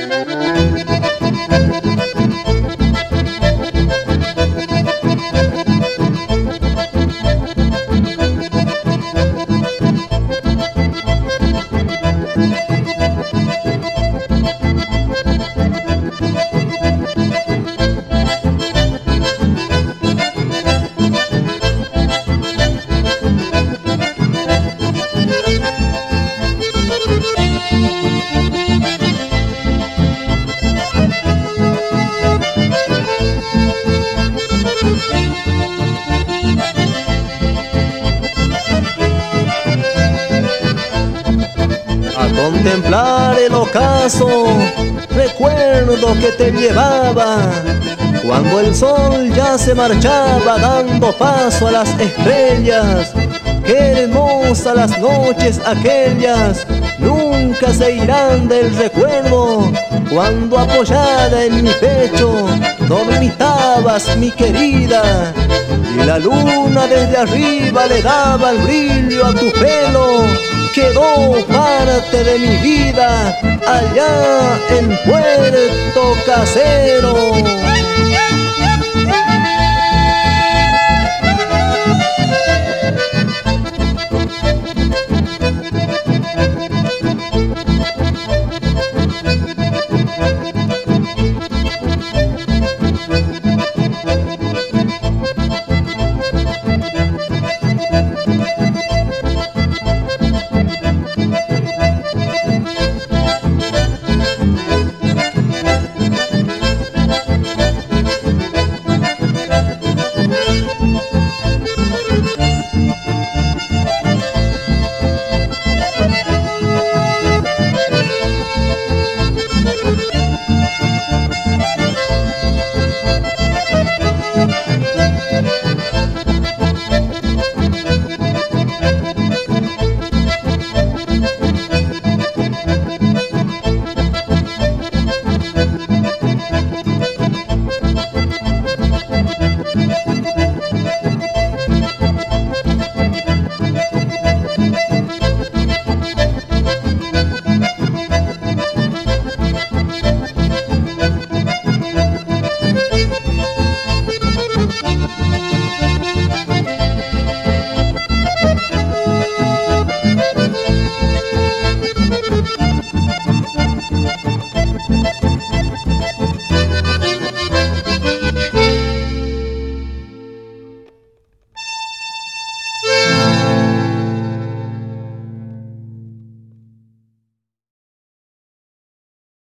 Contemplar el ocaso, recuerdo que te llevaba cuando el sol ya se marchaba dando paso a las estrellas. Qué hermosas las noches aquellas, nunca se irán del recuerdo, cuando apoyada en mi pecho dormitabas, mi querida, y la luna desde arriba le daba el brillo a tu pelo. Quedó parte de mi vida allá en Puerto Casero.